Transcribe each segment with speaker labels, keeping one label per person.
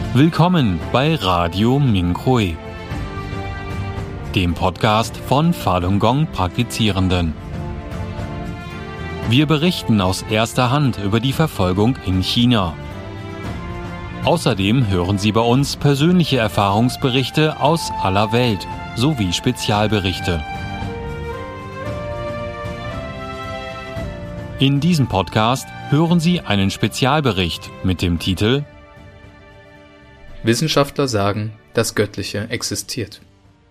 Speaker 1: Willkommen bei Radio Mingrui, dem Podcast von Falun Gong Praktizierenden. Wir berichten aus erster Hand über die Verfolgung in China. Außerdem hören Sie bei uns persönliche Erfahrungsberichte aus aller Welt sowie Spezialberichte. In diesem Podcast hören Sie einen Spezialbericht mit dem Titel
Speaker 2: Wissenschaftler sagen, das Göttliche existiert.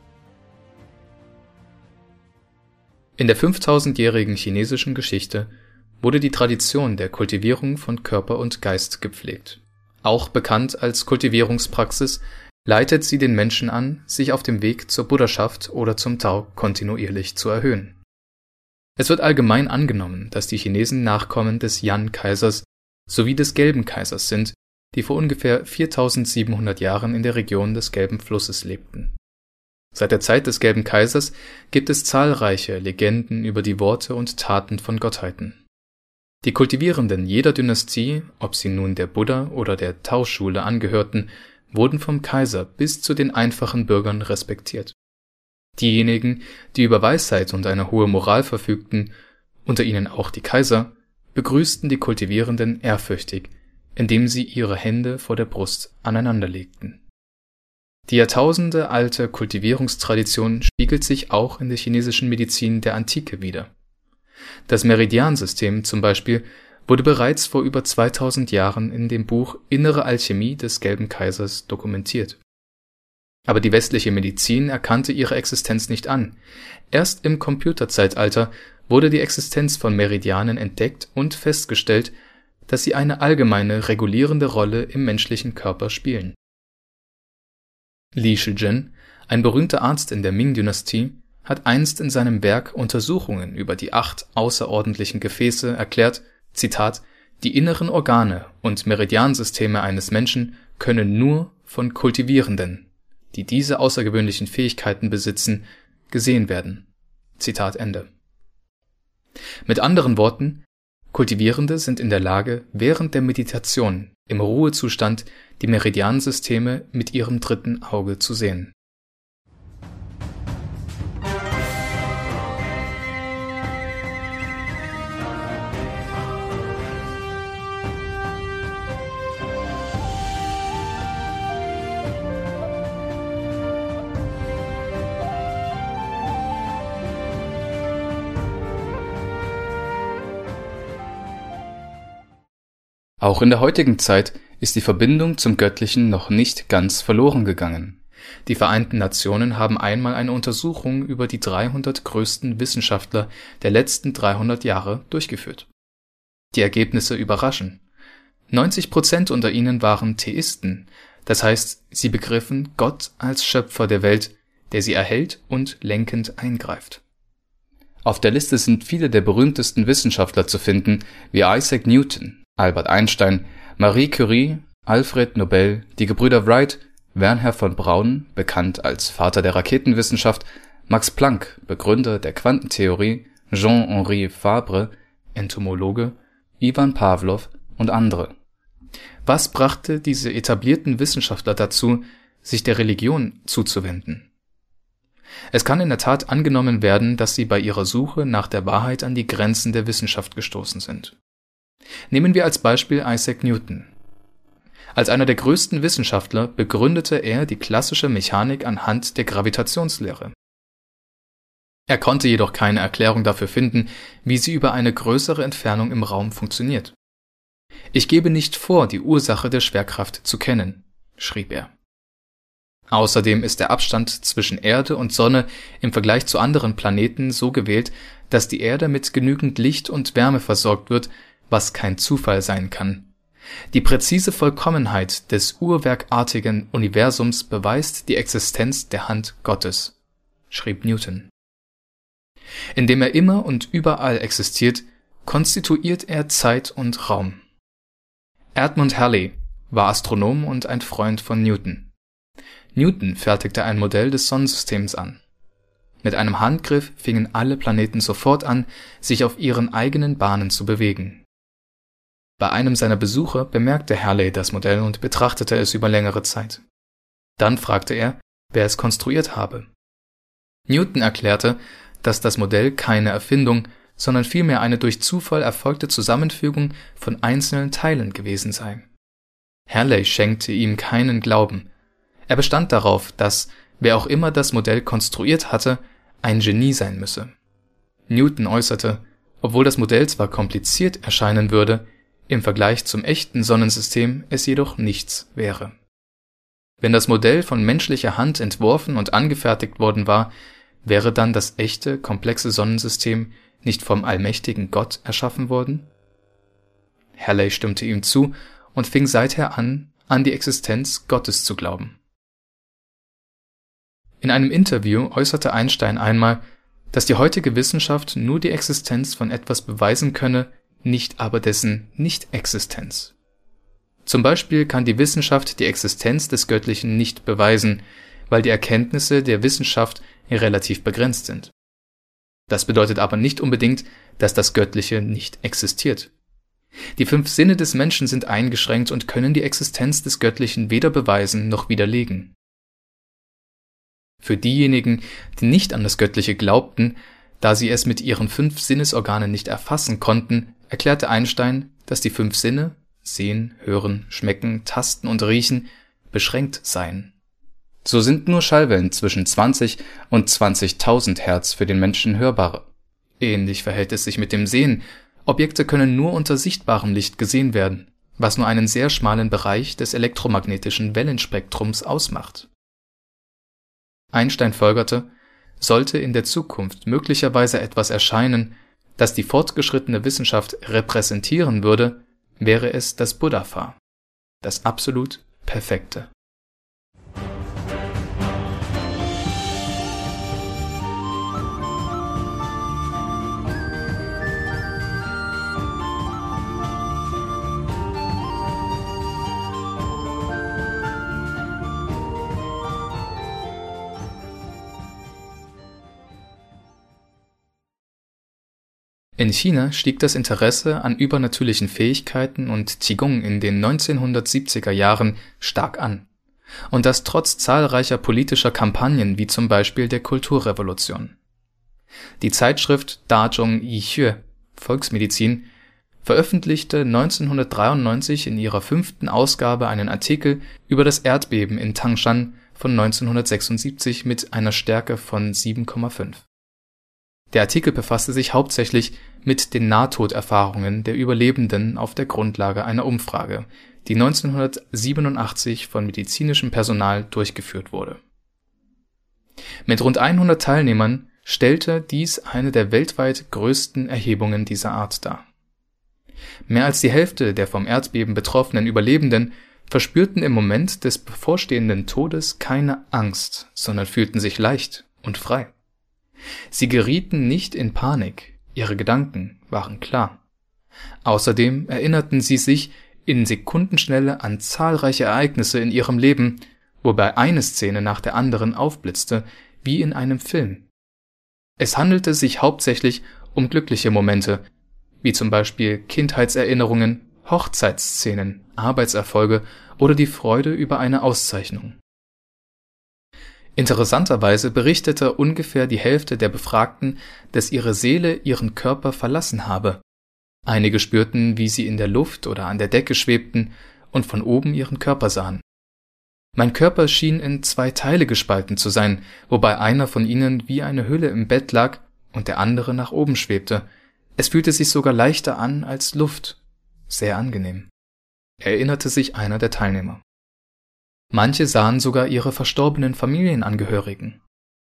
Speaker 2: In der 5000-jährigen chinesischen Geschichte wurde die Tradition der Kultivierung von Körper und Geist gepflegt. Auch bekannt als Kultivierungspraxis, leitet sie den Menschen an, sich auf dem Weg zur Buddhaschaft oder zum Tao kontinuierlich zu erhöhen. Es wird allgemein angenommen, dass die Chinesen Nachkommen des Yan-Kaisers sowie des Gelben Kaisers sind, die vor ungefähr 4700 Jahren in der Region des Gelben Flusses lebten. Seit der Zeit des Gelben Kaisers gibt es zahlreiche Legenden über die Worte und Taten von Gottheiten. Die Kultivierenden jeder Dynastie, ob sie nun der Buddha- oder der Tao-Schule angehörten, wurden vom Kaiser bis zu den einfachen Bürgern respektiert. Diejenigen, die über Weisheit und eine hohe Moral verfügten, unter ihnen auch die Kaiser, begrüßten die Kultivierenden ehrfürchtig, indem sie ihre Hände vor der Brust aneinanderlegten. Die jahrtausendealte Kultivierungstradition spiegelt sich auch in der chinesischen Medizin der Antike wider. Das Meridiansystem zum Beispiel wurde bereits vor über 2000 Jahren in dem Buch Innere Alchemie des Gelben Kaisers dokumentiert. Aber die westliche Medizin erkannte ihre Existenz nicht an. Erst im Computerzeitalter wurde die Existenz von Meridianen entdeckt und festgestellt, dass sie eine allgemeine regulierende Rolle im menschlichen Körper spielen. Li Shizhen, ein berühmter Arzt in der Ming-Dynastie, hat einst in seinem Werk Untersuchungen über die 8 außerordentlichen Gefäße erklärt, Zitat, die inneren Organe und Meridiansysteme eines Menschen können nur von Kultivierenden, die diese außergewöhnlichen Fähigkeiten besitzen, gesehen werden. Zitat Ende. Mit anderen Worten, Kultivierende sind in der Lage, während der Meditation im Ruhezustand die Meridiansysteme mit ihrem dritten Auge zu sehen. Auch in der heutigen Zeit ist die Verbindung zum Göttlichen noch nicht ganz verloren gegangen. Die Vereinten Nationen haben einmal eine Untersuchung über die 300 größten Wissenschaftler der letzten 300 Jahre durchgeführt. Die Ergebnisse überraschen. 90% unter ihnen waren Theisten, das heißt, sie begriffen Gott als Schöpfer der Welt, der sie erhält und lenkend eingreift. Auf der Liste sind viele der berühmtesten Wissenschaftler zu finden, wie Isaac Newton, Albert Einstein, Marie Curie, Alfred Nobel, die Gebrüder Wright, Wernher von Braun, bekannt als Vater der Raketenwissenschaft, Max Planck, Begründer der Quantentheorie, Jean-Henri Fabre, Entomologe, Ivan Pawlow und andere. Was brachte diese etablierten Wissenschaftler dazu, sich der Religion zuzuwenden? Es kann in der Tat angenommen werden, dass sie bei ihrer Suche nach der Wahrheit an die Grenzen der Wissenschaft gestoßen sind. Nehmen wir als Beispiel Isaac Newton. Als einer der größten Wissenschaftler begründete er die klassische Mechanik anhand der Gravitationslehre. Er konnte jedoch keine Erklärung dafür finden, wie sie über eine größere Entfernung im Raum funktioniert. Ich gebe nicht vor, die Ursache der Schwerkraft zu kennen, schrieb er. Außerdem ist der Abstand zwischen Erde und Sonne im Vergleich zu anderen Planeten so gewählt, dass die Erde mit genügend Licht und Wärme versorgt wird, was kein Zufall sein kann. Die präzise Vollkommenheit des uhrwerkartigen Universums beweist die Existenz der Hand Gottes, schrieb Newton. Indem er immer und überall existiert, konstituiert er Zeit und Raum. Edmund Halley war Astronom und ein Freund von Newton. Newton fertigte ein Modell des Sonnensystems an. Mit einem Handgriff fingen alle Planeten sofort an, sich auf ihren eigenen Bahnen zu bewegen. Bei einem seiner Besuche bemerkte Halley das Modell und betrachtete es über längere Zeit. Dann fragte er, wer es konstruiert habe. Newton erklärte, dass das Modell keine Erfindung, sondern vielmehr eine durch Zufall erfolgte Zusammenfügung von einzelnen Teilen gewesen sei. Halley schenkte ihm keinen Glauben. Er bestand darauf, dass, wer auch immer das Modell konstruiert hatte, ein Genie sein müsse. Newton äußerte, obwohl das Modell zwar kompliziert erscheinen würde, im Vergleich zum echten Sonnensystem es jedoch nichts wäre. Wenn das Modell von menschlicher Hand entworfen und angefertigt worden war, wäre dann das echte, komplexe Sonnensystem nicht vom allmächtigen Gott erschaffen worden? Halley stimmte ihm zu und fing seither an die Existenz Gottes zu glauben. In einem Interview äußerte Einstein einmal, dass die heutige Wissenschaft nur die Existenz von etwas beweisen könne, nicht aber dessen Nicht-Existenz. Zum Beispiel kann die Wissenschaft die Existenz des Göttlichen nicht beweisen, weil die Erkenntnisse der Wissenschaft relativ begrenzt sind. Das bedeutet aber nicht unbedingt, dass das Göttliche nicht existiert. Die 5 Sinne des Menschen sind eingeschränkt und können die Existenz des Göttlichen weder beweisen noch widerlegen. Für diejenigen, die nicht an das Göttliche glaubten, da sie es mit ihren 5 Sinnesorganen nicht erfassen konnten, erklärte Einstein, dass die 5 Sinne Sehen, Hören, Schmecken, Tasten und Riechen beschränkt seien. So sind nur Schallwellen zwischen 20 und 20.000 Hertz für den Menschen hörbar. Ähnlich verhält es sich mit dem Sehen. Objekte können nur unter sichtbarem Licht gesehen werden, was nur einen sehr schmalen Bereich des elektromagnetischen Wellenspektrums ausmacht. Einstein folgerte, sollte in der Zukunft möglicherweise etwas erscheinen, das die fortgeschrittene Wissenschaft repräsentieren würde, wäre es das Buddha-Fa, das absolut Perfekte. In China stieg das Interesse an übernatürlichen Fähigkeiten und Qigong in den 1970er Jahren stark an. Und das trotz zahlreicher politischer Kampagnen wie zum Beispiel der Kulturrevolution. Die Zeitschrift Dazhong Yixue Volksmedizin veröffentlichte 1993 in ihrer 5. Ausgabe einen Artikel über das Erdbeben in Tangshan von 1976 mit einer Stärke von 7,5. Der Artikel befasste sich hauptsächlich mit den Nahtoderfahrungen der Überlebenden auf der Grundlage einer Umfrage, die 1987 von medizinischem Personal durchgeführt wurde. Mit rund 100 Teilnehmern stellte dies eine der weltweit größten Erhebungen dieser Art dar. Mehr als die Hälfte der vom Erdbeben betroffenen Überlebenden verspürten im Moment des bevorstehenden Todes keine Angst, sondern fühlten sich leicht und frei. Sie gerieten nicht in Panik, ihre Gedanken waren klar. Außerdem erinnerten sie sich in Sekundenschnelle an zahlreiche Ereignisse in ihrem Leben, wobei eine Szene nach der anderen aufblitzte, wie in einem Film. Es handelte sich hauptsächlich um glückliche Momente, wie zum Beispiel Kindheitserinnerungen, Hochzeitsszenen, Arbeitserfolge oder die Freude über eine Auszeichnung. Interessanterweise berichtete ungefähr die Hälfte der Befragten, dass ihre Seele ihren Körper verlassen habe. Einige spürten, wie sie in der Luft oder an der Decke schwebten und von oben ihren Körper sahen. Mein Körper schien in 2 Teile gespalten zu sein, wobei einer von ihnen wie eine Hülle im Bett lag und der andere nach oben schwebte. Es fühlte sich sogar leichter an als Luft. Sehr angenehm, erinnerte sich einer der Teilnehmer. Manche sahen sogar ihre verstorbenen Familienangehörigen.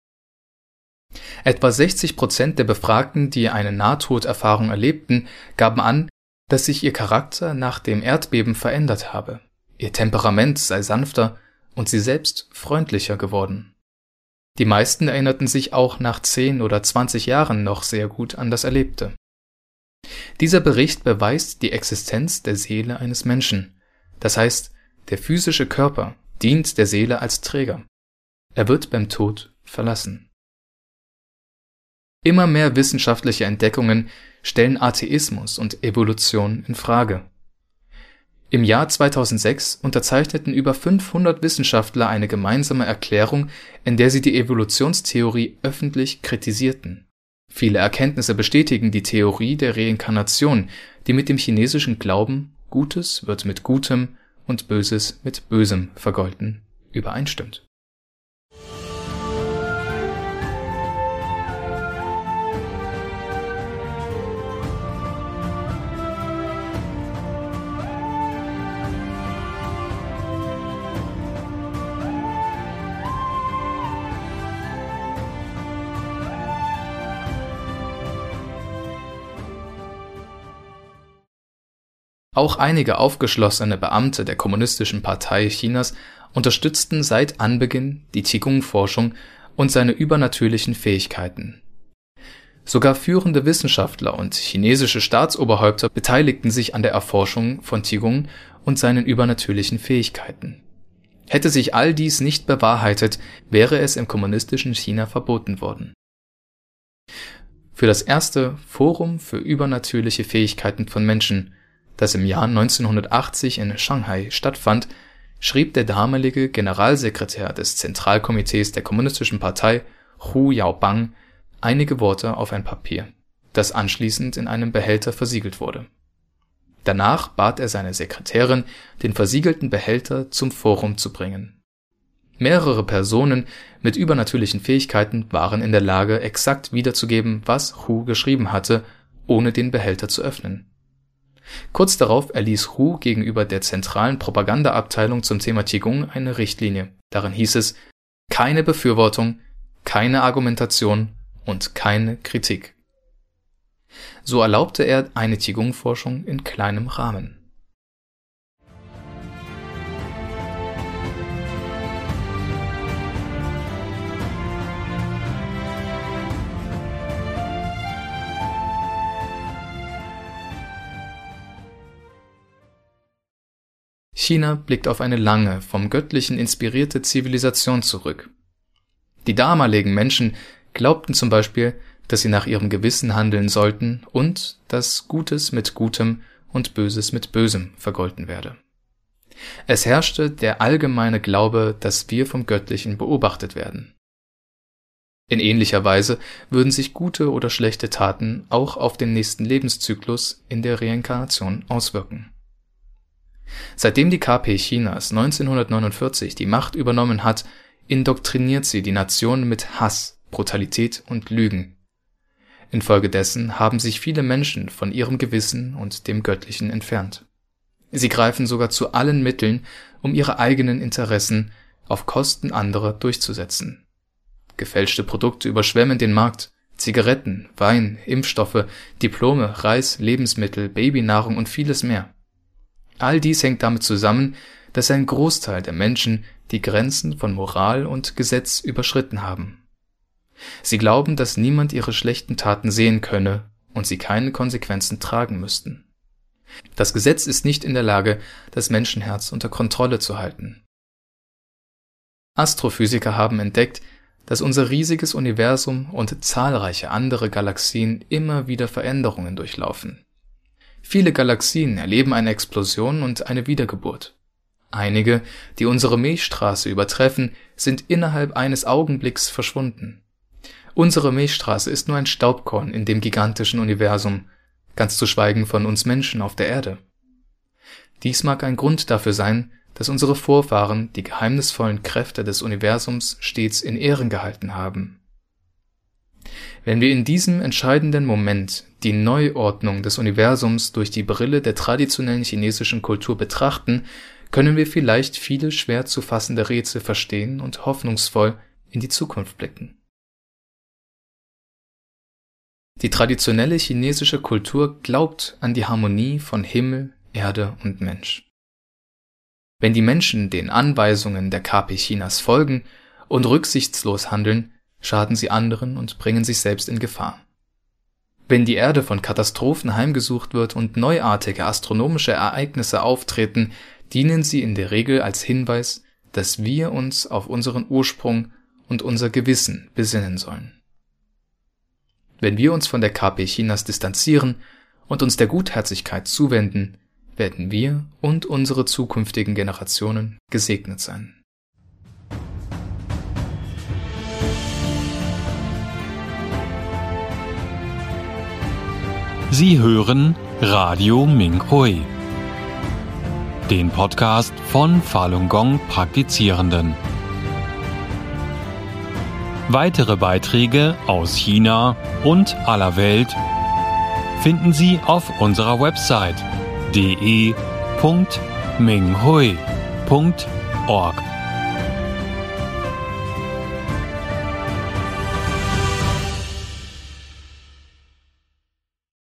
Speaker 2: Etwa 60% der Befragten, die eine Nahtoderfahrung erlebten, gaben an, dass sich ihr Charakter nach dem Erdbeben verändert habe. Ihr Temperament sei sanfter und sie selbst freundlicher geworden. Die meisten erinnerten sich auch nach 10 oder 20 Jahren noch sehr gut an das Erlebte. Dieser Bericht beweist die Existenz der Seele eines Menschen. Das heißt, der physische Körper dient der Seele als Träger. Er wird beim Tod verlassen. Immer mehr wissenschaftliche Entdeckungen stellen Atheismus und Evolution in Frage. Im Jahr 2006 unterzeichneten über 500 Wissenschaftler eine gemeinsame Erklärung, in der sie die Evolutionstheorie öffentlich kritisierten. Viele Erkenntnisse bestätigen die Theorie der Reinkarnation, die mit dem chinesischen Glauben Gutes wird mit Gutem und Böses mit Bösem vergolten übereinstimmt. Auch einige aufgeschlossene Beamte der Kommunistischen Partei Chinas unterstützten seit Anbeginn die Qigong-Forschung und seine übernatürlichen Fähigkeiten. Sogar führende Wissenschaftler und chinesische Staatsoberhäupter beteiligten sich an der Erforschung von Qigong und seinen übernatürlichen Fähigkeiten. Hätte sich all dies nicht bewahrheitet, wäre es im kommunistischen China verboten worden. Für das erste Forum für übernatürliche Fähigkeiten von Menschen, das im Jahr 1980 in Shanghai stattfand, schrieb der damalige Generalsekretär des Zentralkomitees der Kommunistischen Partei, Hu Yaobang, einige Worte auf ein Papier, das anschließend in einem Behälter versiegelt wurde. Danach bat er seine Sekretärin, den versiegelten Behälter zum Forum zu bringen. Mehrere Personen mit übernatürlichen Fähigkeiten waren in der Lage, exakt wiederzugeben, was Hu geschrieben hatte, ohne den Behälter zu öffnen. Kurz darauf erließ Hu gegenüber der zentralen Propagandaabteilung zum Thema Qigong eine Richtlinie. Darin hieß es: keine Befürwortung, keine Argumentation und keine Kritik. So erlaubte er eine Qigong-Forschung in kleinem Rahmen. China blickt auf eine lange, vom Göttlichen inspirierte Zivilisation zurück. Die damaligen Menschen glaubten zum Beispiel, dass sie nach ihrem Gewissen handeln sollten und dass Gutes mit Gutem und Böses mit Bösem vergolten werde. Es herrschte der allgemeine Glaube, dass wir vom Göttlichen beobachtet werden. In ähnlicher Weise würden sich gute oder schlechte Taten auch auf den nächsten Lebenszyklus in der Reinkarnation auswirken. Seitdem die KP Chinas 1949 die Macht übernommen hat, indoktriniert sie die Nation mit Hass, Brutalität und Lügen. Infolgedessen haben sich viele Menschen von ihrem Gewissen und dem Göttlichen entfernt. Sie greifen sogar zu allen Mitteln, um ihre eigenen Interessen auf Kosten anderer durchzusetzen. Gefälschte Produkte überschwemmen den Markt, Zigaretten, Wein, Impfstoffe, Diplome, Reis, Lebensmittel, Babynahrung und vieles mehr. All dies hängt damit zusammen, dass ein Großteil der Menschen die Grenzen von Moral und Gesetz überschritten haben. Sie glauben, dass niemand ihre schlechten Taten sehen könne und sie keine Konsequenzen tragen müssten. Das Gesetz ist nicht in der Lage, das Menschenherz unter Kontrolle zu halten. Astrophysiker haben entdeckt, dass unser riesiges Universum und zahlreiche andere Galaxien immer wieder Veränderungen durchlaufen. Viele Galaxien erleben eine Explosion und eine Wiedergeburt. Einige, die unsere Milchstraße übertreffen, sind innerhalb eines Augenblicks verschwunden. Unsere Milchstraße ist nur ein Staubkorn in dem gigantischen Universum, ganz zu schweigen von uns Menschen auf der Erde. Dies mag ein Grund dafür sein, dass unsere Vorfahren die geheimnisvollen Kräfte des Universums stets in Ehren gehalten haben. Wenn wir in diesem entscheidenden Moment die Neuordnung des Universums durch die Brille der traditionellen chinesischen Kultur betrachten, können wir vielleicht viele schwer zu fassende Rätsel verstehen und hoffnungsvoll in die Zukunft blicken. Die traditionelle chinesische Kultur glaubt an die Harmonie von Himmel, Erde und Mensch. Wenn die Menschen den Anweisungen der KP Chinas folgen und rücksichtslos handeln, schaden sie anderen und bringen sich selbst in Gefahr. Wenn die Erde von Katastrophen heimgesucht wird und neuartige astronomische Ereignisse auftreten, dienen sie in der Regel als Hinweis, dass wir uns auf unseren Ursprung und unser Gewissen besinnen sollen. Wenn wir uns von der KP Chinas distanzieren und uns der Gutherzigkeit zuwenden, werden wir und unsere zukünftigen Generationen gesegnet sein.
Speaker 1: Sie hören Radio Minhui, den Podcast von Falun Gong Praktizierenden. Weitere Beiträge aus China und aller Welt finden Sie auf unserer Website de.minghui.org.